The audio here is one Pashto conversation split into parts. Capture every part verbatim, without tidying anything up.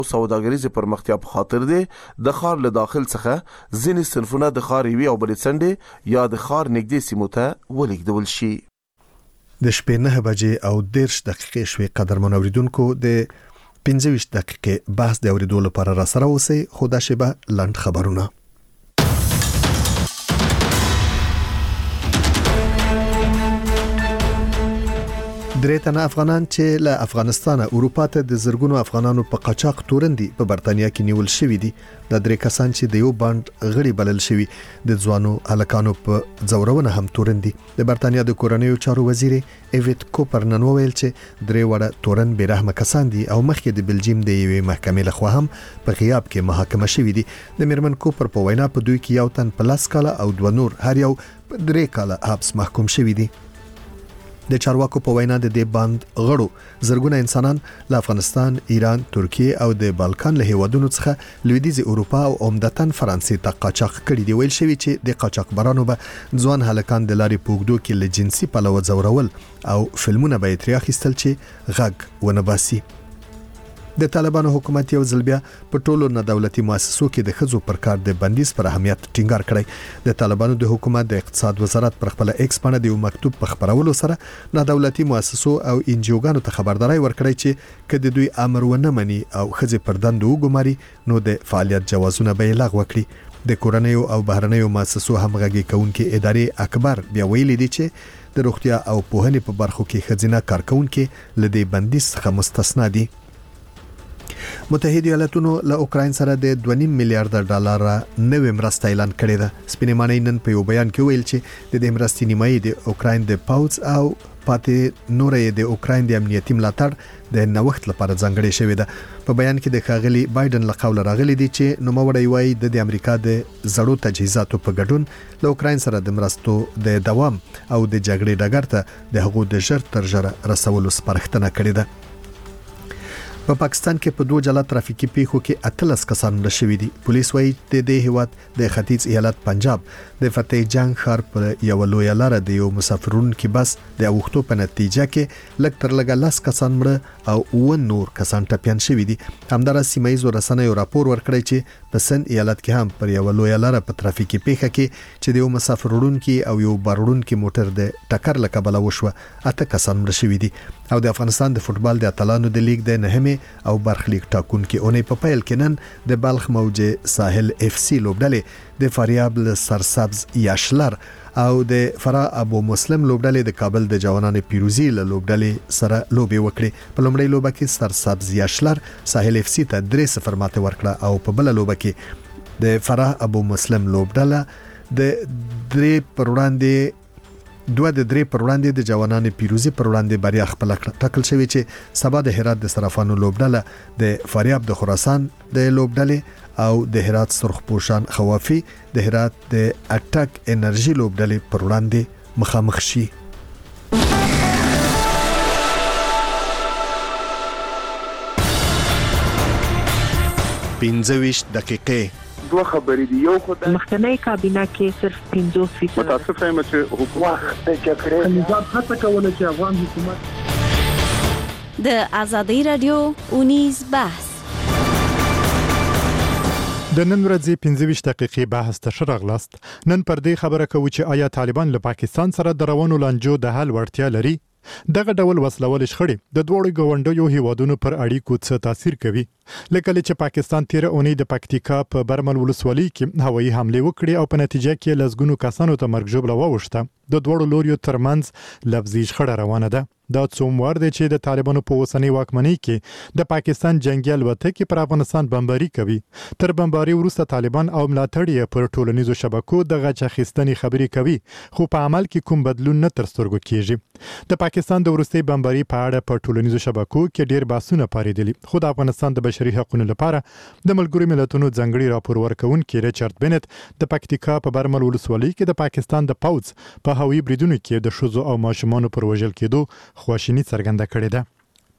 سوداګریزې پرمختیا په خاطر دی د ښار له داخل څخه ځینې صنفونه د ښار یوې او بلې څنډې یا د ښار نږدې سیمو ته ولېږدول شي. د شپې نه بجې او دېرش دقیقې شوې قدرمن اوریدونکو د پنځه ویشت دقیقې بحث د اوریدو لپاره را سره اوسئ، خو دا شیبه لنډ خبرونه. درې تنه افغانان چې له افغانستانه اروپا ته د زرګونو افغانانو په قاچاق تورندي په برتانیا کې نیول شوی دي. د درې کسان چې د یو باند غړي بلل شوی د ځوانو هلکانو په ځورونه هم تورندي. د برتانیا د کورنیو چارو وزیر ایویت کوپر نن وویل چې درې وړه تورن بیرحمه کسان دي او مخکې د بلجیم د یوې محکمې لخوا هم په غیاب کې محاکمه شوی دي. د میرمن کوپر په وینا په دوی کې یو تن په لاس کاله او دوه نور هر یو په درې کاله حبس محکوم شوی دي. د چارواکو په وینا د دې باند غړو زرګونه انسانان له افغانستان، ایران، ترکیه او د بالکان له هیوادونو څخه لویدیځ اروپا او عمدتاً فرانسې ته قاچاق کړي دي. ویل شوی چې د قاچاقبرانو به ځوان هلکان د لارې پوګدو کې له جنسي پلوه ځورول او فلمونه به یې ترې اخیستل چې غږ ونه باسي. د طالبانو حکومت یو ځل بیا په ټولو نه دولتي مؤسسو کې د ښځو پر کار د بندیز پر اهمیت ټینګار کړی. د طالبانو د حکومت د اقتصاد وزارت پر خپل ایکس باندې د یو مکتوب په خبرولو سره نه دولتي مؤسسو او انجیوګانو ته خبرداري ورکړی چې کله دوی امر ونه مني او ښځې پر دندو وګماري نو د فعالیت جوازونه به یې لغوه کړي. د کورنیو او بهرنیو مؤسسو همغږي کوونکې ادارې اکبر بیا ویلي دي چې د روغتیا او پوهنې په برخو کې ښځینه کارکونکو له دې بندیز څخه مستثنا دي. متحده ایالاتونو له اوکراین سره د دوه نیم میلیارډ ډالر نوې مرسته اعلان کړې ده. سپینې معنی نن په یو بیان کې ویل چې د دې مرستې نیمایي د اوکراین د پاوز او پاتې نورې د اوکراین د امنیتي ملاتړ د نوښت لپاره ځانګړې شوې ده. په بیان کې د ښاغلي بایدن له قوله راغلي دي چې نوموړی وایي د امریکا د زړو تجهیزاتو په ګډون له اوکراین سره د مرستو د دوام او د جګړې ډګر ته د هغو د ژر تر ژره رسولو سپارښتنه کړې ده. په پاکستان کې په دوه جلا ترافیکي پیښو کې اتلس کسان مړه شوي دي. پولیس وایي د دې هیواد د ختیځ ایالت پنجاب د فتح جنگ ښار په یو لوی لاره د یو مسافرونکو بس د اوښتو په نتیجه کې لږ تر لږه لس کسان مړه او و نور کسان ټپیان شوي دي. همدارس سیمایي رسنیو راپور ورکړی چې په سند ایالت کې هم پر یو لوی لاره په ترافیکي پیښه کې چې د یو مسافرونکو او یو بارونکو موټر د ټکر له کبله وشوه اته کسان مړه شوي دي. او د افغانستان د فوتبال د اتلانو د لیګ د نهمه او برخلیک ټاکونکو اونۍ په پیل کې نن د بلخ موجه ساحل اف سی لوبډلې د فاریاب سرسبز یاشلر او د فرا ابو مسلم لوبډلې د کابل د جوانانو پیروزي له لوبډلې سره لوبي وکړي. په لومړۍ لوبه کې سرسبز یاشلر ساحل اف سی ته درې صفر ماته ورکړه او په بل لوبه کې د فرا ابو مسلم لوبډله د درې پر وړاندې دوه د درې پر وړاندې د جوانانو پیروزي پر وړاندې بریا خپل ټاکل شوی چې سبا د هرات د صرافانو لوبډله د فاریاب د خراسان د لوبډلې او د هرات سرخپوشان خوافي د هرات د اټک انرژي لوبډلې پر وړاندې مخامخ شي. پنځه ویشت دقیقې دوه خبرې دي. یو خدای مخکنی کابینه کې صرف پنځوس فیصد متاسفه یم چې حکومت د جګړې نظام هڅه کوله چې افغان حکومت د ازادي رادیو اونیز بحث د نن ورځې پنځه ویشت دقیقې بحث ته شرغلاست. نن پر دې خبره کوي چې آیا طالبان له پاکستان سره د روانو لانجو د حل وړتیا لري؟ دغه ډول وسلوال شخړې د دوړو ګوندونو هیوادونو پر اړیکو څه تاثیر کوي؟ لکه چې پاکستان تیر اونۍ د پکتیکا په برمل ولسوالۍ کې هوایي حمله وکړي او په نتیجه کې لزګونو کسانو ته مرګ ژوبله واوښته. د دوړو لوریو ترمنځ لفظي شخړه روانه ده. دا څومره دی چې د طالبانو په اوسنۍ واکمنۍ کې د پاکستان جنگي الوتکې پر افغانستان بمباري کوي. تر بمباري وروسته طالبان او ملاتړي پر ټولنیزو شبکو د غچ اخیستنې خبرې کوي، خو په عمل کې کوم بدلون نه تر سترګو کیږي. د پاکستان د وروستي بمباري په اړه په ټولنیزو شبکو کې ډیر بحثونه پاریدلي، خو د افغانستان د بشري حقوقو لپاره د ملګرو ملتونو ځانګړي راپور ورکونکي ریچارډ بنت د پکتیکا په برمل ولسوالۍ کې د پاکستان د پوځ په هوایي بریدونو کې د ښځو او ماشومانو پر وژل کېدو خواشیني څرګنده کړې ده.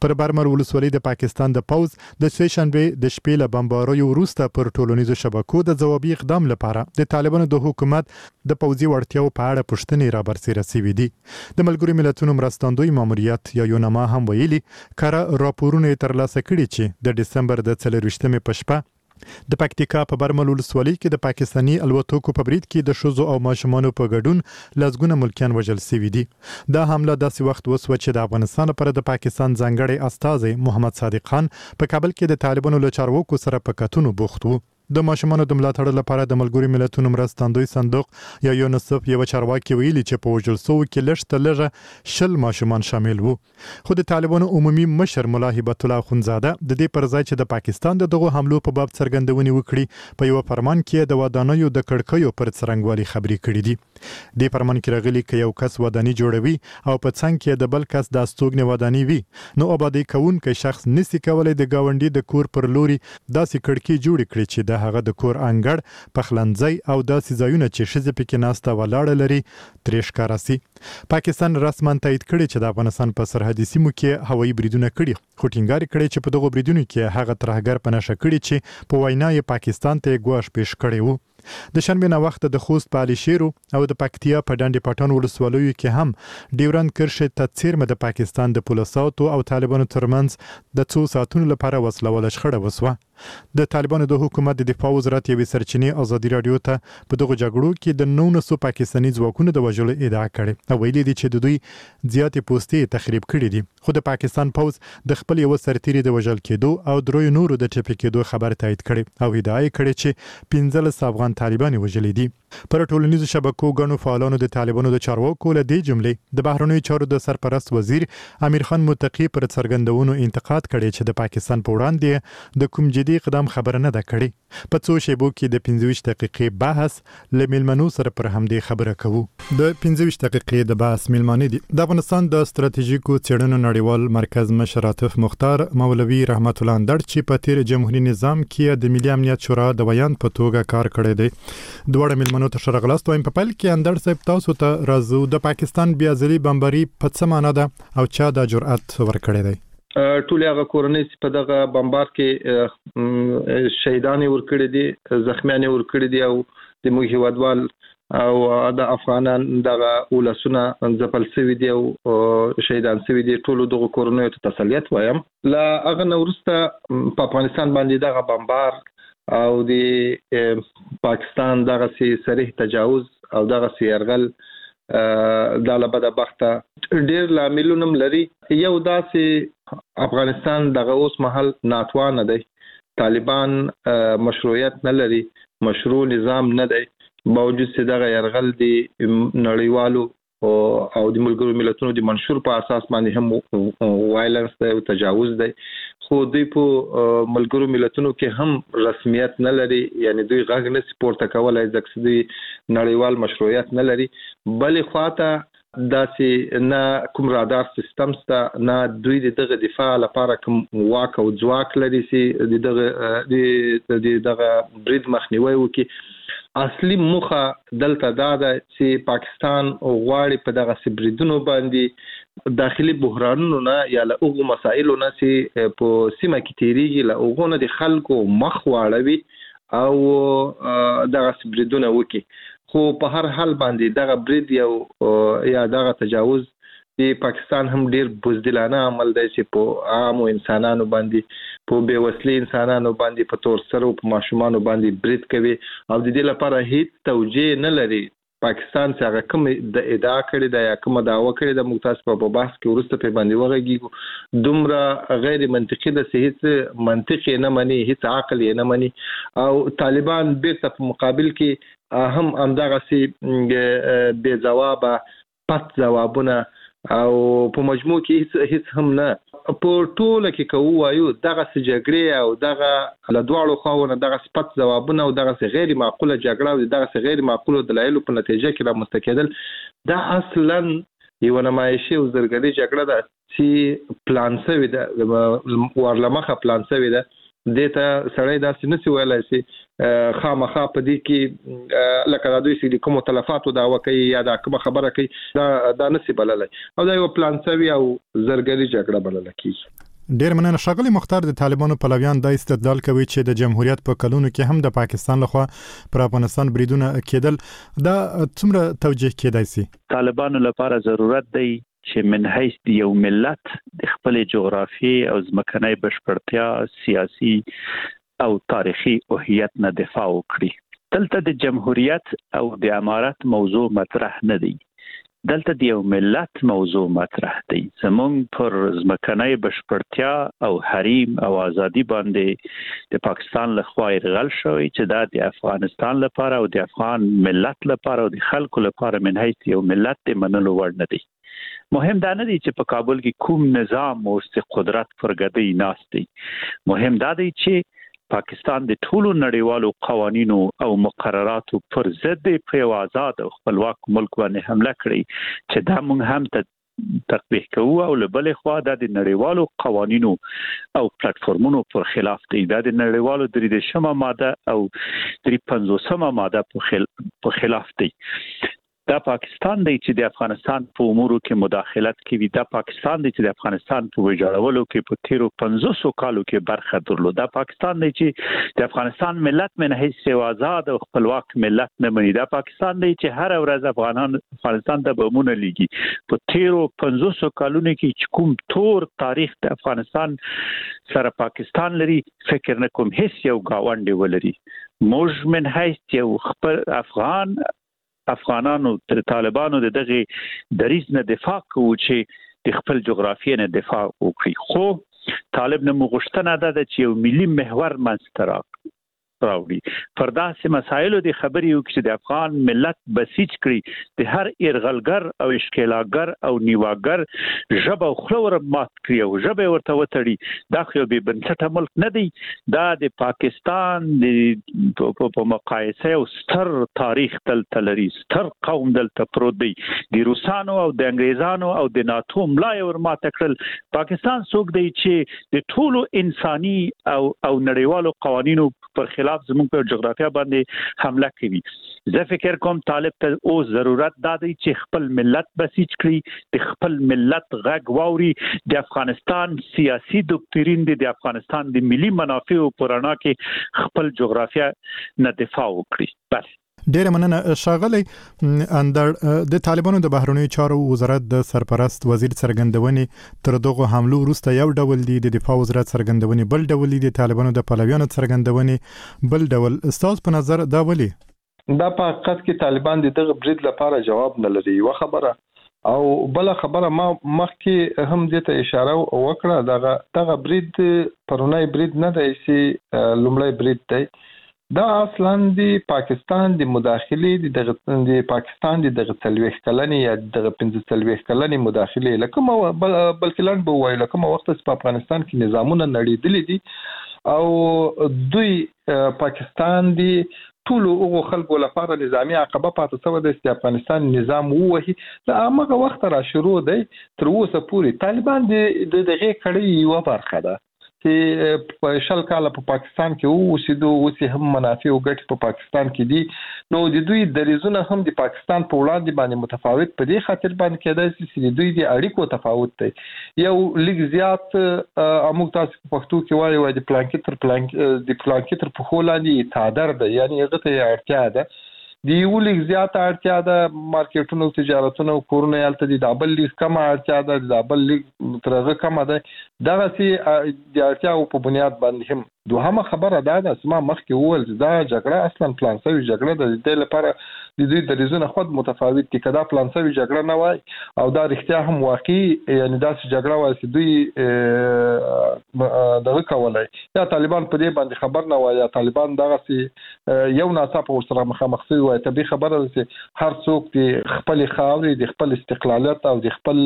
پر برمل ولسوالۍ د پاکستان د پوز د سه شنبه د شپې له بمباریو وروسته پر ټولنیزو شبکو د ځوابي اقدام لپاره د طالبانو د حکومت د پوځي وړتیاو په اړه پوښتنې را برسېره شوې دي. د ملګرو ملتونو مرستندوی ماموریت یا یونما هم ویلي کړه راپورونه ترلاسه کړي چې د دسمبر د څلرویشتمې په شپه د پکتیکا په برمل ولسوالۍ کې د پاکستانی الوتکو په برید کې د ښځو او ماشومانو په ګډون لسګونه ملکیان وژل شوي دي. دا حمله داسې وخت وسوه چې د افغانستان لپاره د پاکستان ځانګړی استازی محمد صادق خان په کابل کې د طالبانو له چارواکو سره په کتنو بوخت و. د ماشومانو د ملاتړ لپاره د ملګرو ملتونو مرستندوی صندوق یا یونیسف یو چارواکي ویلي چې په وژل شوو کې لږ تر لږه شل ماشومان شامل وو. خو د طالبانو عمومي مشر ملا هبت الله اخونزاده د دې پر ځای چې د پاکستان د دغه حملو په باب څرګندونې وکړي په یو فرمان کې د ودانیو د کړکیو پر څرنګوالي خبرې کړې دي. د فرمان کې راغلي چې یو کس ودانی جوړوي او په څنګ کې د بل کس د استوګنې ودانی وي نو آبادی کوونکی شخص نسی کولای د گاونډي د کور پر لوري داسې کړکۍ جوړ کړي چې د هغه د کور انګړ پخلنځي او داسې ځایونه چې ښځې پکې ناسته ولاړه لري ترې ښکاره سي. پاکستان رسما تایید کړي چې د افغانستان په سرحدي سیمو کې هوایي بریدونه کړي خو ټینګار کړي چې په دغو بریدونو کې هغه ترهګر په نښه کړي چې په وینا یې پاکستان ته ګواښ پیښ کړی وو. د شنبه نه وخت د خوست په علي شیرو او د پکتیا په ډنډ پټان ولسوالیو کې هم ډیورند کرښې ته څیرمه د پاکستان د پولیسو او طالبانو ترمنځ د څو ساعتونو لپاره وسله شخړه وسوه. د طالبانو د حکومت د دفاع وزارت یوې سرچینې ازادي رادیو ته په دغه جګړو کې د نولس سوه پاکستاني ځواکونو د وژلو ادعا کړې او ویلي دي چې د دوی زیاتې پوستې تخریب کړي دي. خو د پاکستان پوز د خپل یو سرتیري د وژل کېدو او دروي نورو د ټپي کېدو خبر تایید کړي او ادعا یې کړې چې پنځلس افغان طالبان وژلي دي. پر ټولنیزو شبکو غنو فعالانو د طالبانو د چارواکو له دې جملې د بهرنیو چارو د سرپرست وزیر امیر خان متقی پر څرګندونو انتقاد کړي چې د پاکستان په وړاندې د کوم جدي اقدام خبره نه ده کړې. په څو شیبو کې د پنځه ویشت دقیقې بحث له میلمنو سره پر همدې خبره کوو. د پنځه ویشت دقیقې د بحث میلمانې دي د افغانستان د ستراتیژیکو څېړنو نړیوال مرکز مشر عاطف مختار مولوي رحمت الله اندړ چې په تیر جمهوریت نظام کې د ملي امنیت شورا د بیان په توګه کار کړی دی. دواړه میلمنو ته ښه راغلاست. وایم په پیل کې اندړ صاحب تاسو ته راځو د پاکستان بیا ځلي بمباري په څه معنا ده او چا د جرأت ورکړی دی؟ ټول هغه کورنۍ چې په دغه بمبار کې شهیدان ورکړي دي زخمیان ورکړي دي او د موږ هیوادوال او د افغانان دغه ولسونه ځپل شوي دي او شهیدان شوي دي ټول دغه کورنۍ ته تسلیت وایم. لا هغه نو وروسته په افغانستان باندې دغه بمبار او د پاکستان دغه سي صریح تجاوز او دغه سي يرغل د لبد بخته ډیر لاملونه لري. یو داسې افغانستان دغه اوس محل ناتوان دی، طالبان مشروعیت نه لري، مشروع نظام نه دی، باوجود چې دغه يرغل دی نړیوالو او د ملګرو ملتونو د منشور په اساس باندې هم وایلنس دی او تجاوز دی، خو دوی په ملګرو ملتونو کې هم رسمیت نه لري، یعنی دوی غږ نه سپورت کولای ځکه دوی نړیوال مشروعیت نه لري. بلې خواته داسې نه کوم رادار سیستم سته، نه دوی دغه دفاع لپاره کوم واک او ځواک لري چې دغه دغه برید مخنیوي وکړي. اصلي موخه دلته دا ده چې پاکستان غواړي په دغه سبریدونو باندې داخلي بحرانونو نه یا له اوغو مسایلو نه چې په سیمه کې تیریږي له اوغو نه د خلکو مخ واړوي او دغه سبریدونه وکړي. خو په هر حال باندې دغه برید یو یا دغه تجاوز د پاکستان هم ډیر بزدلانه عمل دی چې په عامو انسانانو باندې، په بې وسلې انسانانو باندې، په تور سرو په ماشومانو باندې برید کوي او د دې لپاره هیڅ توجیه نه لري. پاکستان چې هغه کوم د ادعا کړې ده یا کوم دعوه کړې ده، موږ تاسو په بحث کې وروسته په باندې وغږیږو، دومره غیر منطقي ده چې هیڅ منطق یې نه مني، هیڅ عقل یې نه مني. او طالبان بیرته په مقابل کې هم همدغسې بې ځوابه پټ ځوابونه او په مجموع کې هیڅ هیڅ هم نه. په ټوله کې که ووایو دغه جګړې او دغه له دواړو خواوو نه دغه سپت ځوابونه او دغه غیر معقوله جګړه او دغه غیر معقوله دلایلو په نتیجه کې رامنځته کېدل دا اصلا یو نمایشي او زرګري جګړه ده چې پلان شوې ده، ورلمخه پلان شوې ده. دې ته سړی داسې نشي ویلی چې خامخا په دې کې لکه دا دوی چې د کومو تلفاتو دعوه کوي یا دا کومه خبره کوي دا دا نشي بللی او دا یو پلان شوي او زرګري جګړه بلله کېږي. ډیر مننه ښاغلی مختار. د طالبانو پلویان دا استدلال کوي چې د جمهوریت په کلونو کې هم د پاکستان لخوا پر افغانستان بریدونه کېدل. دا څومره توجیه کېدای شي؟ طالبانو لپاره ضرورت دی چې من حیث د یو ملت د خپل جغرافي او ځمکنۍ بشپړتیا، سیاسي او تاریخي هویت نه دفاع وکړي. دلته د جمهوریت او د امارت موضوع مطرح نه دی، دلته د یو ملت موضوع مطرح دی. زمونږ پر ځمکنۍ بشپړتیا او حریم او ازادي باندې د پاکستان لخوا یرغل شوی چې دا د افغانستان لپاره او د افغان ملت لپاره او د خلکو لپاره من حیث یو ملت د منلو وړ نه دی. مهم دا نه دی چې په کابل کې کوم نظام او قدرت پر ګدۍ ناست دی. مهم دا دی چې پاکستان د ټولو نړیوالو قوانینو او مقرراتو پر ضد په یو آزاد او خپلواک ملک باندې حمله کړې چې دا موږ هم ته تطبیق کوو او له بلې خوا دا د نړیوالو قوانینو او پلیټفارمونو پر خلاف دی. دا د نړیوالو درې دېرشمه ماده او درې پنځوسمه ماده په خلاف دی. دا پاکستان دی چې د افغانستان په امورو کې مداخلت کوي. دا پاکستان دی چې د افغانستان په ویجاړولو کې په تیرو پنځوسو کالو کې برخه درلوده. دا پاکستان دی چې د افغانستان ملت من حیث یو آزاد او خپلواک ملت نه مني. دا پاکستان دی چې هر ورځ افغانان افغانستان ته بمونه لګي. په تیرو پنځوسو کالونو کې چې کوم تور تاریخ د افغانستان سره پاکستان لري، فکر نه کوم هیڅ یو گاونډي ولري. موږ من حیث یو خپل افغان افغانانو تر طالبانو د دغه دریځ نه دفاع کوو چې د خپل جغرافیې نه دفاع وکړي. خو طالب نه مغشتنه ده چې یو ملي محور منځته راوړي. پر داسې مسایلو د خبرې وکړي چې د افغان ملت بسیج کړي، د هر ارغلګر او اشکالاګر او نیواګر ژبه او خوله ور مات کړي او ژبه ورته وتړي. دا خو به بنسټه ملک نه دی. دا د پاکستان د په مقایسه او ستر تاریخ دلته لري، ستر قوم دلته پروت دی. د روسانو او د انګریزانو او د ناتو ملای ور مات کړل. پاکستان څوک دی چې د ټولو انساني او او نړیوالو قوانینو پر خلاف زموږ په جغرافیه باندې حمله کوي. زه فکر کوم طالب ته او ضرورت دا دی چې خپل ملت بسیج کړي، د خپل ملت غږ واوري. د افغانستان سیاسي دوکترین دی، د افغانستان د ملي منافعو پرانا کې خپل جغرافیه نه دفاع وکړي. بس ډیر مننه ښاغلی اندر. د طالبانو د بهرنیو چارو وزارت د سرپرست وزیر څرګندونې تر دغه حملو وروسته یو ډول دی، د دفاع وزارت څرګندونې بل ډول دی، د طالبانو د پلویانو څرګندونې بل ډول. استاد په نظر دا ولي؟ دا په حقیقت کې طالبان د دغه برید لپاره جواب نه لري. یو خبره او بل خبره ما مخکې هم دې ته اشاره وکړه، دغه دغه برید پرونی برید نه دی چې لومړی برید دی. دا اصلا د پاکستان د مداخلې د د پاکستان د دغه تلويخ کلنې یا دغه پنځه تلويخ کلنې مداخلې لکه بلکې لاند به وایي لکه وخت په افغانستان کې نظامونه نړیدلې دي او دوی پاکستان دی ټول او خلکو لپاره نظامی عقبه پاتې شو د افغانستان نظام ووهي. دا هغه وخت را شروع دی تر اوسه پورې طالبان د دغه کړي یو برخه ده چې په شل کال په پاکستان کې اوسېدو، اوسې هم منافع او ګټې په پاکستان کې دي. نو د دوی دریزونه هم د پاکستان په وړاندې باندې متفاوت په دې خاطر باندې کېدای شي چې دوی د اړیکو تفاوت دی. یو لیک زیات اموږ تاسو په پښتو کې وایي وایي د پلانکیتر پلانک د پلانکیتر په خولاني تادر ده، یعنی هغه ته اړتیا ده. دی یو لیک زیات اړتیا ده، مارکیټونو تجارتونو کورونه یالته دي، د بل لیک کم اړتیا ده، د بل لیک ترغه کم ده. دغه سي د اړتیا په بنیاد باندې هم دوهمه خبره ده د اسما مخکې وول دا جګړه اصلا پلان شوی جګړه د دې لپاره د دوی د ریزونه خود متفاوت دي. کدا پلان شوی جګړه نه وای او دا رښتیا هم واقعي یعنی دا جګړه وای چې دوی دغه کولای یا طالبان په دې باندې خبر نه وای یا طالبان دغه سي یو ناڅاپه ورسره مخامخ شوی وای ته به خبره ده چې هر څوک د خپل خاورې د خپل استقلالیت او د خپل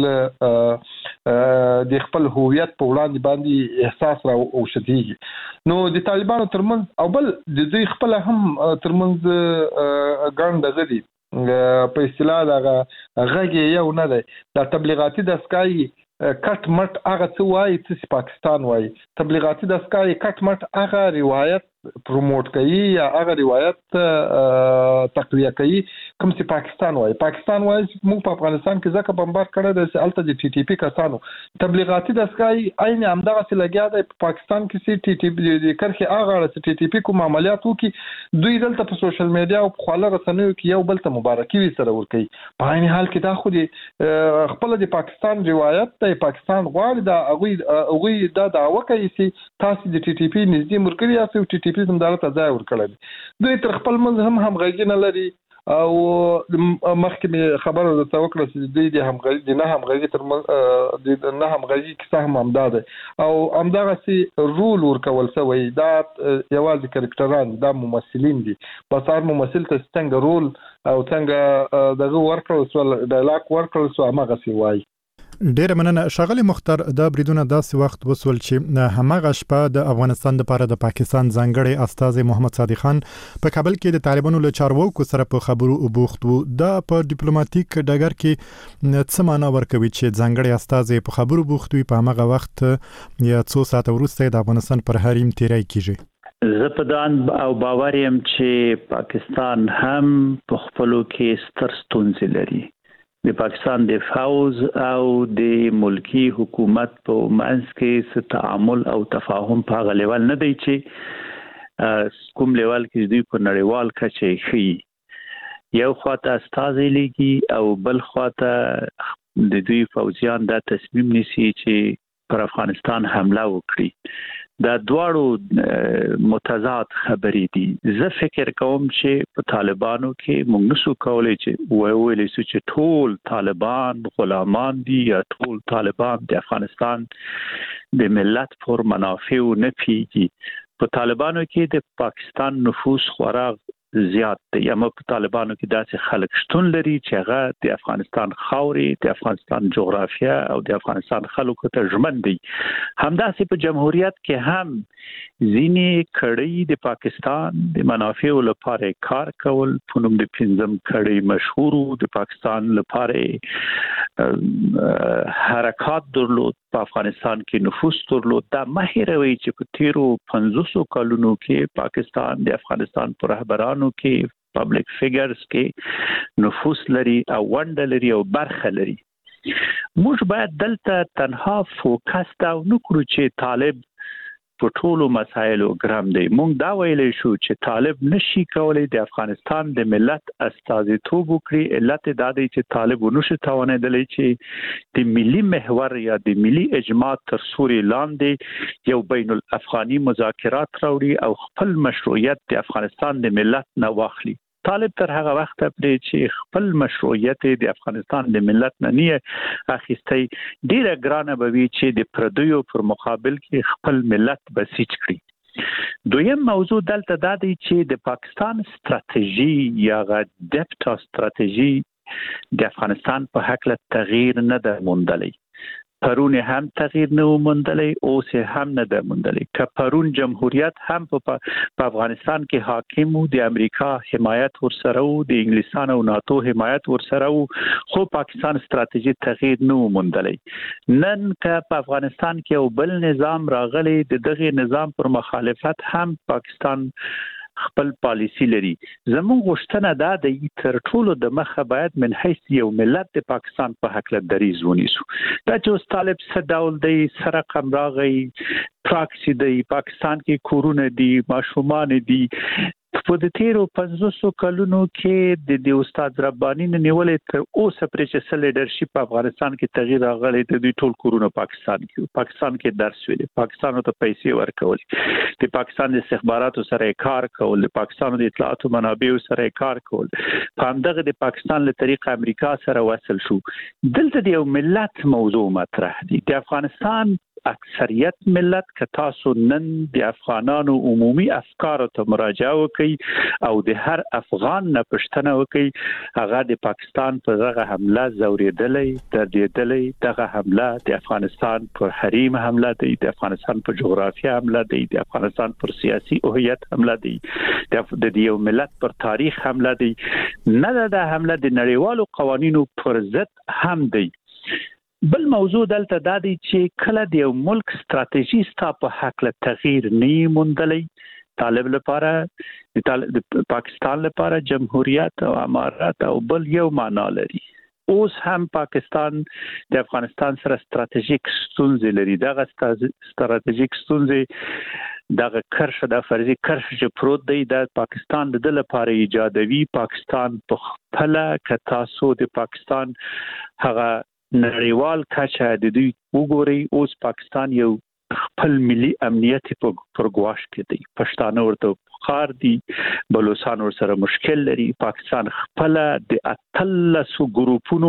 د خپل هویت په وړاندې باندې احساس را او شديږي. نو د طالبانو ترمنځ او بل د دوی خپل هم ترمنځ ګاند غدي په اصطلاح دغه غږی یو نه دی. د تبلیغاتي دستګاه کټ مټ هغه څه وایي چې پاکستان وایي، تبلیغاتي دستګاه کټ مټ هغه روایت پروموټ کوي یا هغه روایت تقویه کوي کوم چې پاکستان وایي. پاکستان وایي موږ په افغانستان کې ځکه بمبار کړی دی چې الته د ټي ټي پی کسانو تبلیغاتي دستګاه عین همدغه څه لګیا دی په پاکستان کې چې ټي ټي پی د کرخي هغه چې ټي ټي پی کوم عملیات وکړي دوی دلته په سوشل میډیا او په خواله رسنیو کې یو بل ته مبارکي وي سره ورکوي. په عین حال کې دا خو د خپل د پاکستان روایت دی. پاکستان غواړي دا هغوی هغوی دا دعوه کوي چې تاسو د ټي ټي پی نږدې ملګري یاست او ټي ټي پی زموږ ته ځای ورکړی. دوی تر خپل منځ هم همغږي نه لري او مخکې خبره درته وکړه چې دوی د همغږي د نه همغږي تر د نه همغږي کیسه هم همدا ده او همدغسې رول ورکول شوی. دا یوازې کرکټران دا ممثلین دي. بس هر ممثل ته څنګه رول او څنګه دغه ورکړل شو ډایلاګ ورکړل شو همغسې وایي. ډیر مننه ښاغلی مختار. دا بریدونه داسې وخت وسول چې همغه شپه د افغانستان لپاره د پاکستان ځانګړی استازی محمد صادق خان په کابل کې د طالبانو له چارواکو سره په خبرو بوخت وو. دا په ډیپلوماټیک ډګر کې څه معنا ورکوي چې ځانګړی استازی په خبرو بوخت وي په همغه وخت یا څو ساعت وروسته د افغانستان پر حریم تیری کیږي؟ زه په دان او باور یم چې پاکستان هم په خپلو کې ستر ستونزې لري. د پاکستان د فوز او د ملکی حکومت په منځ کې څه تعامل او تفاهم په هغه لیول نه دی چې کوم لیول کې دوی په نړیوال کچه ښیي. یو خواته استازی لګي او بل خواته د دوی فوجیان دا تصمیم نیسي چې پر افغانستان حمله وکړي. دا دواړو متضاد خبرې دي. زه فکر کوم چې په طالبانو کې موږ نشو کولای چې وایو چې ټول طالبان غلامان دي یا ټول طالبان د افغانستان د ملت پر منافع نه پیږي. په طالبانو کې د پاکستان نفوس خورا زیات دی. اما په طالبانو کې داسې خلک شتون لري چې هغه د افغانستان خاورې، د افغانستان جغرافیه او د افغانستان خلکو ته ژمن دي. همداسې په جمهوریت کې هم ځینې کړۍ د پاکستان د منافعو لپاره کار کول. په نوم د پنځم کړۍ مشهور د پاکستان لپاره حرکات درلود، په افغانستان کې نفوذ درلود. دا مه هېروئ چې په تیرو پنځوسو کلونو کې پاکستان د افغانستان پر رهبرانو کې پبلک فیګرز کې نفوذ لري او ونډه لري او برخه لري. موږ باید دلته تنها فوکس دا نه کړو چې طالب په ټولو مسایلو ګرام دی. موږ دا ویلی شو چې طالب نشي کولی د افغانستان د ملت استازیتوب وکړي. علت دا دی چې طالب ونشي توانېدلی چې د ملي محور یا د ملي اجماع تر سوري لاندې یو بین الافغاني مذاکرات راوړي او خپل مشروعیت د افغانستان د ملت نه واخلي. طالب تر هغه وخت پرې چې خپل مشروعیت د افغانستان د ملت نه نه اخیستی ډیره ګرانه به وي چې د پردیو پر مقابل کې خپل ملت بسیج کړي. دویم موضوع دلته دا دی چې د پاکستان ستراتیژي یا غا ډیپټا ستراتیژي د افغانستان په حق له تغییر نه ده موندلی. پرون هم تغییر نه موندلی، اوس هم نه ده موندلی. که پرون جمهوریت هم په افغانستان کې حاکم وو، د امریکا حمایت ورسره وو، د انګلیسان او ناتو حمایت ورسره وو، خو پاکستان ستراتیژي تغییر نه موندلی. نن که په افغانستان کې یو بل نظام راغلی، د دغه نظام پر مخالفت هم پاکستان خپل پالیسی لري. زموږ غوښتنه دا د تر ټولو د مخه باید من حیث یو ملت د پاکستان په حق له دریز ونیسو. دا چې اوس طالب څه ډول دی، سره رقم راغی، پراکسی دی، پاکستان کې کورونه دي، ماشومان دي. په د تیرو پنځوسو کلونو کې د د استاد رباني نیولې تر اوسه پرې چې څه لیډرشپ په افغانستان کې تغییر راغلی، د دوی ټول کورونه پاکستان کې پاکستان کې درس ویلي، پاکستان ته پیسې ورکول، د پاکستان د استخباراتو سره کار کول، د پاکستان د اطلاعاتو منابعو سره کار کول. په همدغه د پاکستان له طریق امریکا سره وصل شو. دلته د یو ملت موضوع مطرح دي. د افغانستان اکثریت ملت که تاسو نن د افغانانو عمومي افکار ته مراجعه وکړئ او د هر افغان نه پوښتنه وکړئ، هغه د پاکستان په دغه حمله زوریدلی، دردیدلی. دغه حمله د افغانستان پر حریم حمله دی، د افغانستان پر جغرافیه حمله دی، د افغانستان پر سیاسي هویت حمله دی، د یو ملت پر تاریخ حمله دی. نه د حمله د نړیوالو قوانینو پر ضد هم دی. بل موضوع دلته دا دی چې کله د یو ملک ستراتیژي ستا په حق له تغییر نه موندلی، طالب لپاره د پاکستان لپاره جمهوریت او امارات او بل یو معنا لري. اوس هم پاکستان د افغانستان سره ستراتیژیک ستونزې لري. دغه ستراتیژیک ستونزې دغه کرښ د فرضي کرښ چې پروت دی د پاکستان د لپاره ایجادوي. پاکستان په خپل ک تاسو د پاکستان هغه نړیوال کچه د دوی وګوري، اوس پاکستان یو خپل ملي امنیت په پرګواش کې دی. پښتانه ورته خار دي، بلوچستان ور سره مشکل لري. پاکستان خپل د اتلسو ګروپونو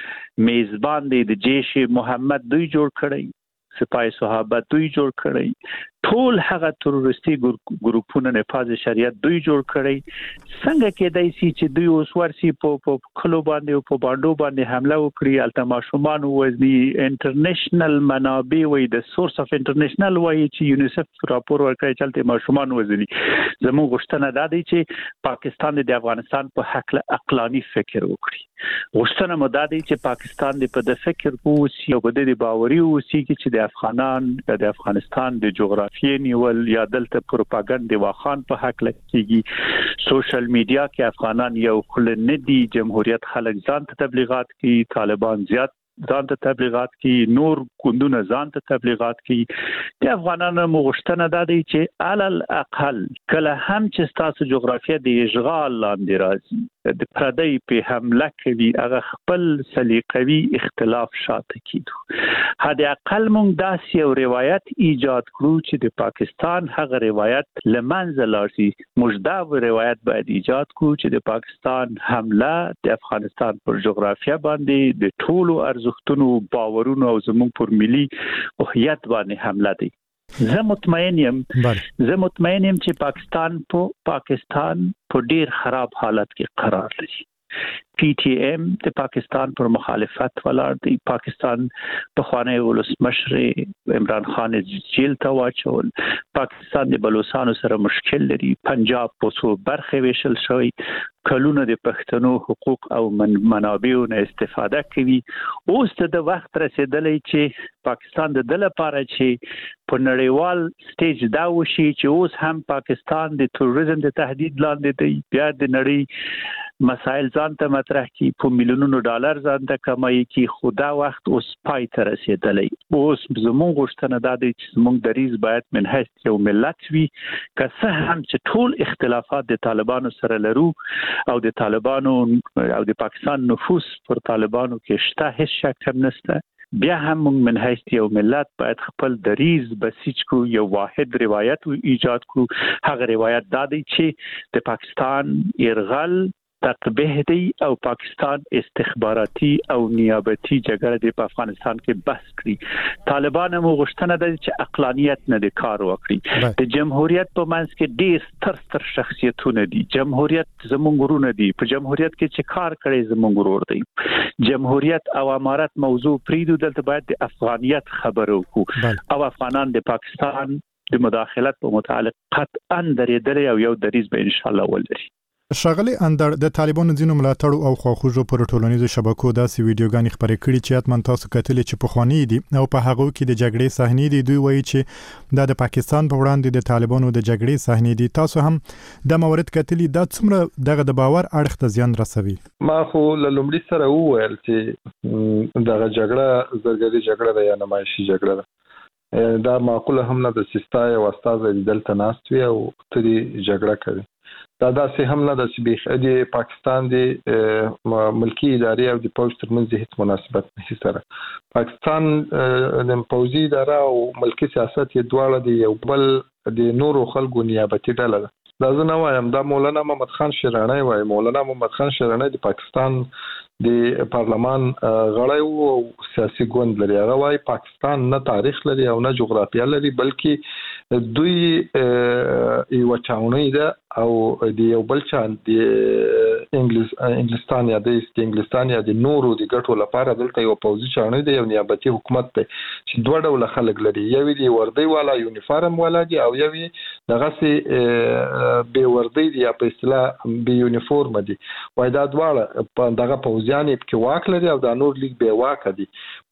میزبان دی. د جیش محمد دوی جوړ کړی، سپاه صحابه دوی جوړ کړی، ټول هغه تروریستي ګروپونه نفاذ شریعت دوی جوړ کړی. څنګه کېدای شي چې دوی اوس ورسي په کلو باندې او په باندې باندې حمله وکړي؟ التماشومان وزنی انټرنیشنل منابع وي، د سورس اف انټرنیشنل وي چې یونیسف راپور ورکړی چې التماشومان وزنی. زموږ غوښتنه دا دی چې پاکستان د افغانستان په حق له عقلاني فکر وکړي. غوښتنه مو دا دی چې پاکستان د په د فکر ووسی او د باوري ووسی چې د افغانان د افغانستان د جغرافیې نیول یا دلته پروپاګاندا واخان په حق لکېږي. سوشل میډیا کې افغانان یو خل نه دي. جمهوریت خلک ځان ته تبلیغات کوي، طالبان زیات ځان ته تبلیغات کوي، نور ګوندونه ځان ته تبلیغات کوي. د افغانانو مغشتنه دا دی چې علل اقل کله هم چې تاسو جغرافیه د اشغال لاندې راځي، د پردی په حمله کوي، هغه خپل سلیقوي اختلاف شاته کیدو. حد اقل مونږ داسې یو روایت ایجاد کړو چې د پاکستان هغه روایت لمنځه لاړ شي. موږ دا روایت باید ایجاد کړو چې د پاکستان حمله د افغانستان پر جغرافیه باندې د ټولو ارزښتونو، باورونو او زموږ پر ملي هویت باندې حمله دی. زه مطمئن یم زه مطمئن یم چې پاکستان په پاکستان په ډیر خراب حالت کې قرار لري. پی ټی ایم د پاکستان پر مخالفت ولاړ دی. پاکستان په خوانی ولسمشر عمران خان جیل ته واچول. پاکستان د بلوچستان سره مشکل لري. پنجاب په څو برخې ویشل شوی. کلونه د پښتنو حقوق او من منابعو نه استفاده کوي. اوس د وخت رسیدلی چې پاکستان د دل لپاره چې په نړیوال سټیج دا وشي چې اوس هم پاکستان د تروریزم د تهدید لاندې دی. بیا د نړۍ مسائل ځان ته مطرح کی، په میلیونونو ډالر ځان ته کمایي کی. خدا وخت اوس پای ته رسیدلی. اوس زموږ غوښتنه دا دی چې زموږ دریز باید من حیث یو ملت وي، که څه هم چې ټول اختلافات د طالبانو سره لرو او د طالبانو او د پاکستان نفوذ پر طالبانو کې شته، هیڅ شک هم نشته. بیا هم موږ من حیث یو ملت باید خپل دریز بسیج کو، یو واحد روایت ایجاد کو. هغه روایت دا دی چې د پاکستان يرغل تقبیح دی او پاکستان استخباراتي او نیابتي جګړه دی په افغانستان کې بس کړي. طالبان مو غوښتنه ده چې عقلانیت نه د کار وکړي. د جمهوریت په منځ کې ډیر ستر ستر شخصیتونه دي. جمهوریت زموږ ورونه دي. په جمهوریت کې چې کار کړي زموږ ورور دی. جمهوریت او امارات موضوع پریدو، دلته باید د افغانیت خبرو کو او افغانان د پاکستان د مداخلت په متعلق قطعا درېدل او یو دریز به ان شاء الله ولري. ښاغلي اندړ، د طالبانو ځینو ملاتړو او خواخوږو پر ټولنیزو شبکو داسې ویډیوګانې خپرې کړي چې اتمن تاسو کتلې چې پخوانی دي او په هغه کې د جګړې صحنې دي. دوی وایي چې دا د پاکستان په وړاندې د طالبانو د جګړې صحنې دي. تاسو هم د مورد کتلې، دا څومره دغه د باور اړخ ته زیان رسوي؟ ما خو لومړی سره وویل چې دغه جګړه زرګري جګړه ده یا نمایشي جګړه ده. دا معقوله هم نه د سیستای او استاد دلته ناست وي او تري جګړه کوي. دا داسې هم نه د سبيخ د پاکستان د ملکی ادارې او د پولیس ترمنځ هیڅ مناسبت نه سره. پاکستان د پولیسي اداره او ملکی سیاست یې دواړه د یو بل د نورو خلکو نیابتي ډله ده. دا زه نه وایم، دا مولانا محمد خان شیرانی وایي. مولانا محمد خان شیرانی د پاکستان د پارلمان غړی او سیاسي ګوند لري. هغه وایي پاکستان نه تاریخ لري او نه جغرافیه لري، بلکې دوی یو چاونی ده او د یو بل چا د انګلیس انګلستان یا د انګلستان یا د نورو د ګټو لپاره دلته یو پوځي چانه دی یو نیابتي حکومت دی چې دوه ډول خلک لري یو دی وردی والا یونیفارم والا دی او یو دغه سي به وردی دی په اصطلاح به یونیفورم دی وای دا دواړه په دغه پوځیان کې واک لري او د نور لیگ به واک دي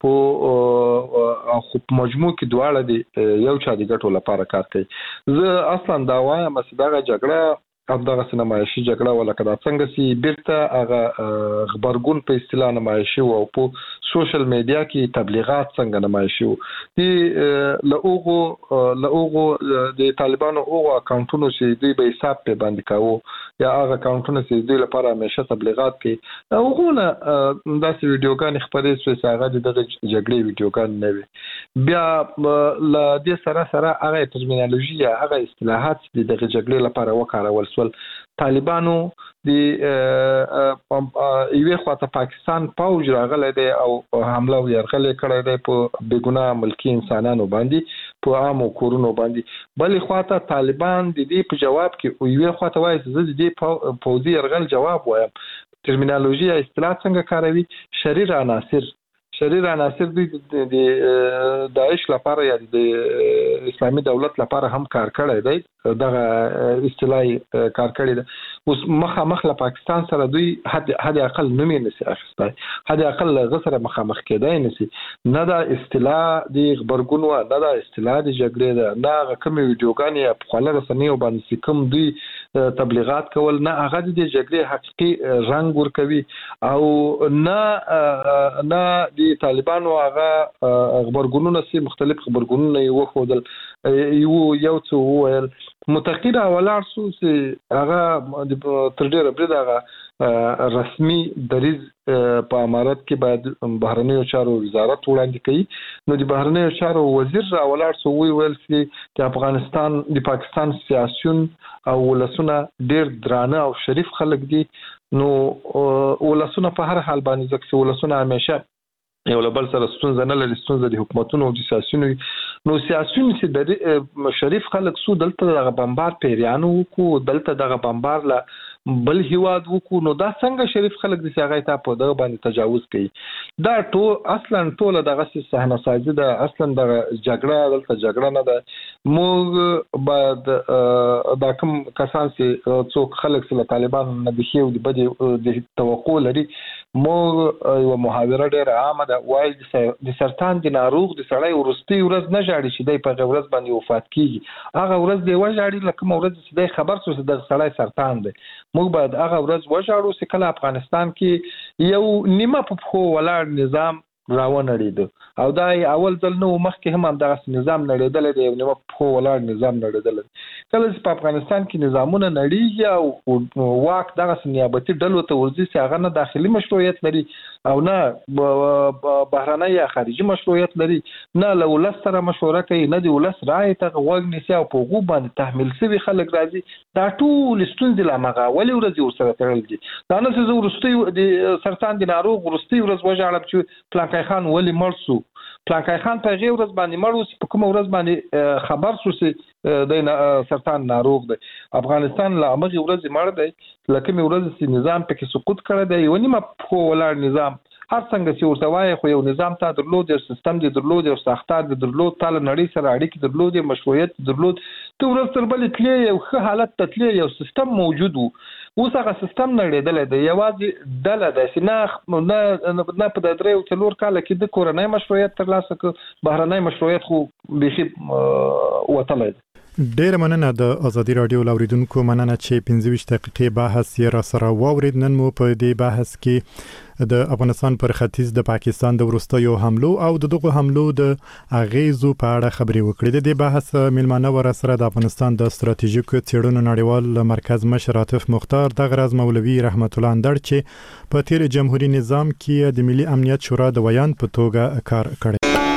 په خو مجموع کې دواړه دی یو چا د ګټو لپاره کار کوي زه اصلا دا وایم چې دغه جګړه او دغه سینمایشي جګړه ولکه دا څنګه سي بیرته هغه خبرګون په اصطلاح نمایشي او په سوشل میډیا کې تبلیغات څنګه نمایشي دي لهغه لهغه د طالبانو او اکاونټونو چې دوی به حساب په باندې کاوه یا هغه اکاونټونه چې دوی لپاره همیشه تبلیغات کوي هغه نه داسې ویډیوګان خبرې چې هغه د جګړې ویډیوګان نه وي بیا ل دې سره سره هغه ترمینالوژي یا هغه اصطلاحات د جګړې لپاره وکارول طالبانو د یوه خواته پاکستان پوج راغلی دی او حمله ورغلې کړې ده په بګناه ملکی انسانانو باندې په عامو کورونو باندې بلې خواته طالبان د دې په جواب کې یوه خواته وایي چې د دې پوځي ورغل جواب وایم ترمینالوژي اصطلاح څنګه کاروي شریر عناصر شریر عناصر د داعش لپاره یا د اسلامي دولت لپاره هم کار کړی دی دغه اصطلاحي کار کړی دی اوس مخه مخله پاکستان سره دوی حد حد اقل نومي نسی اخستای حد اقل غسر مخه مخ کېدای نسی نه دا اصطلاح د خبرګون و نه دا اصطلاح د جګړې ده نه کوم ویډیوګان یا په خلل رسنیو باندې کوم دوی تبلیغات کول نه هغه د جګړې حقيقي رنگ ور کوي او نه نه د طالبانو هغه خبرګونونه سي مختلف خبرګونونه یو خودل یو یو څو ویل متقیره ولار سو چې هغه تر ډیره بری دغه رسمي دریز په امارات کې باید بهرنیو چارو وزارت وړاندې کوي نو د بهرنیو چارو وزیر راولار سو وی ویل چې د افغانستان د پاکستان سیاسيون او ولسونه ډیر درانه او شریف خلک دي نو ولسونه په هر حال باندې ځکه ولسونه همیشه یو لبل سره ستونزه نه لري ستونزه د حکومتونو او د سیاسيونو نو سیاسيون چې د شریف خلک سو دلته د بمبار پیریانو کو دلته د بمبار لا بل هیواد وکړو نو دا څنګه شریف خلک د سیاغې ته په دغه باندې تجاوز کوي دا ټول اصلا ټول دغه صحنه سازي ده اصلا د جګړه دلته جګړه نه ده موږ بعد دا کوم کسان چې څوک خلک سره طالبان نه بخیو د بده د توقع لري موږ یو محاوره ډیره عامه ده وایي د سرطان د ناروغ د سړی ورستي ورځ نه جاړي چې د په ورځ باندې وفات کیږي هغه ورځ دی وژاړي لکه ورځ چې د خبر څه د سړی سرطان دی موږ باید هغه ورځ وژاړو چې کله افغانستان کې یو نیمه په خو ولاړ نظام راونړید او دا اول ځل نو مخکې هم دغه نظام نړیدل دی یو نیمه په خو ولاړ نظام نړیدل کله چې په افغانستان کې نظامونه نړیږي او واک دغه نیابتي ډلو ته ورځي چې هغه نه داخلي مشروعیت لري او نه بهرنۍ یا خارجي مشروعیت لري نه له ولس سره مشوره کوي نه د ولس رائے ته غوږ نیسي او په غو باندې تحمل سوي خلک راځي دا ټول ستونزې لامغه ولې ورځي ورسره تړل دي دا نه چې ورستي د سرطان د ناروغ ورستي ورځ وژاړم چې پلانکای خان ولی مرسو پلانکای خان په غیر ورځ باندې مړو په کوم ورځ باندې خبر شو چې د سرطان ناروغ دی افغانستان لا امغه ورځ مړ دی لکه می ورځ چې نظام پکې سقوط کړی دی ونی ما په ولر نظام هر څنګه چې ورته وایي خو یو نظام ته درلود یو سیستم دی درلود یو ساختار دی درلود تل نړۍ سره اړیکې درلود مشروعیت درلود ته ورځ تر بلې تلې یو ښه حالت ته تلې یو سیستم موجود وو اوس هغه سیستم نړیدل دی یوازې ډله ده چې نه نه نه په درې او څلور کال کې د کورنۍ مشروعیت ترلاسه کړ بهرنۍ مشروعیت خو بيخي وتلای ډیر مننه د ازادي رادیو لوریدونکو مننه چې پنځه ویشت دقیقې بحث یې را سره واورید نن مو په دې بحث کې د افغانستان پر ختیځ د پاکستان د ورستیو حملو او د دغه حملو د اغیزو په اړه خبرې وکړې د دې بحث میلمانه ور سره د افغانستان د ستراتیژیکو څېړنو نړیوال مرکز مشر عاطف مختار د غرض مولوی رحمت الله اندړ چې په تیر جمهوریت نظام کې د ملي امنیت شورا د ویان په توګه کار کړی